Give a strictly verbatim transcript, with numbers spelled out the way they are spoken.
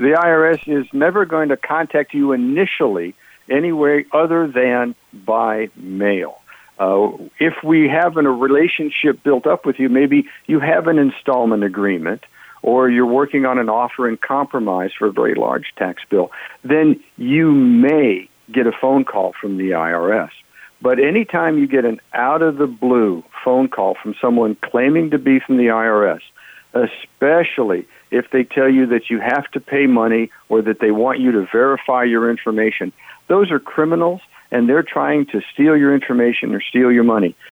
the I R S is never going to contact you initially any way other than by mail. Uh, if we have a relationship built up with you, maybe you have an installment agreement or you're working on an offer in compromise for a very large tax bill, then you may get a phone call from the I R S. But anytime you get an out-of-the-blue phone call from someone claiming to be from the I R S, especially if they tell you that you have to pay money or that they want you to verify your information, those are criminals, and they're trying to steal your information or steal your money.